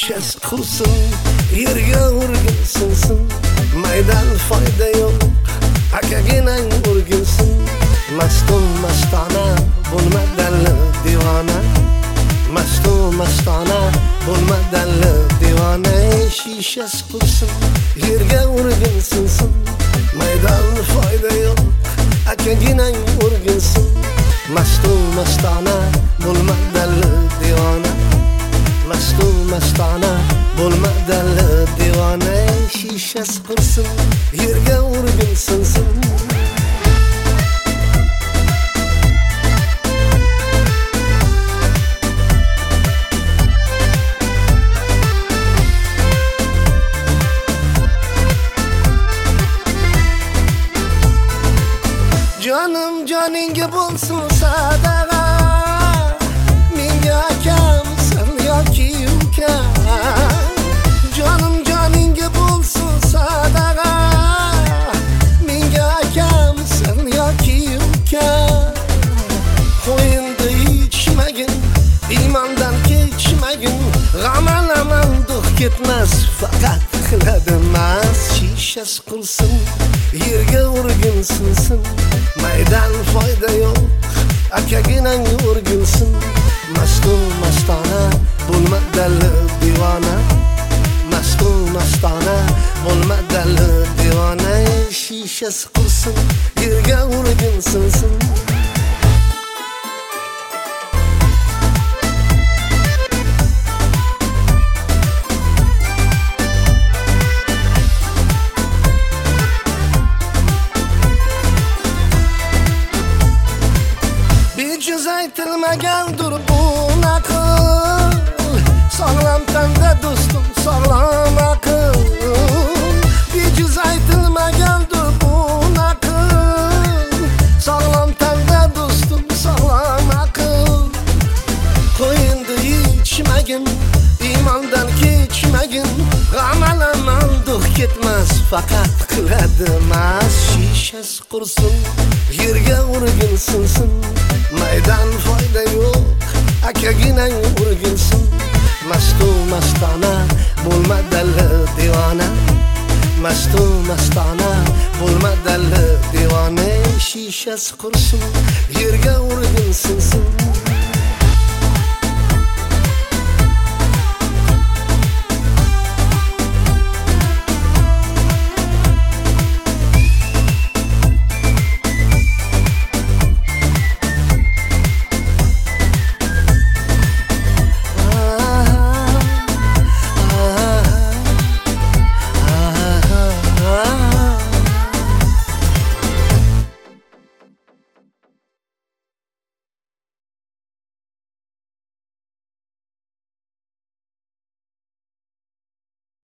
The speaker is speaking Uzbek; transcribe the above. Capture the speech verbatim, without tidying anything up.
shishasi qursin, yerga urgin sinsin. Maydan foyda yo'q, akaginang urginsin. Mastum mastona bo'lma dalli divona, mastum mastona bo'lma dalli divona. Shishasi qursin, yerga urgin sinsin. Maydan foyda yo'q, akaginang urginsin. Mastum mastona bo'lma dalli divona, mastum mastona bo'lma dalli divona. Shishasi qursin, yerga urgin sinsin. Canım caningga bo'lsin sadaqa, menga akamsan yoki ukam. Canım caningga bo'lsin sadaqa, menga akamsan yoki ukam. Qo'yinda ichmagin, iymondan kechmagin, g'amal amal duh ketmas, faqat qiladi mas. Shishasi qursin, yerga urgin sinsin. Maydan foyda yo'q, akaginang urginsin. Mastum mastona bo'lma dalli divona, mastum mastona bo'lma dalli divona. Shishasi qursin, yerga urgin sinsin. Bejiz aytilmagandir bu naql, sog'lom tanda do'stim sog'lom aql. Bejiz aytilmagandir bu naql, sog'lom tanda do'stim sog'lom aql. Qo'yinda ichmagin, iymondan kechmagin, g'amal amal duh ketmas, faqat qiladi mas. Shishasi qursin, yerga urgin sinsin. Maydan foyda yo'q, akaginang urginsin. Mastum mastona bo'lma dalli divona, mastum mastona bo'lma dalli divona. Shishasi qursin, yerga urgin sinsin.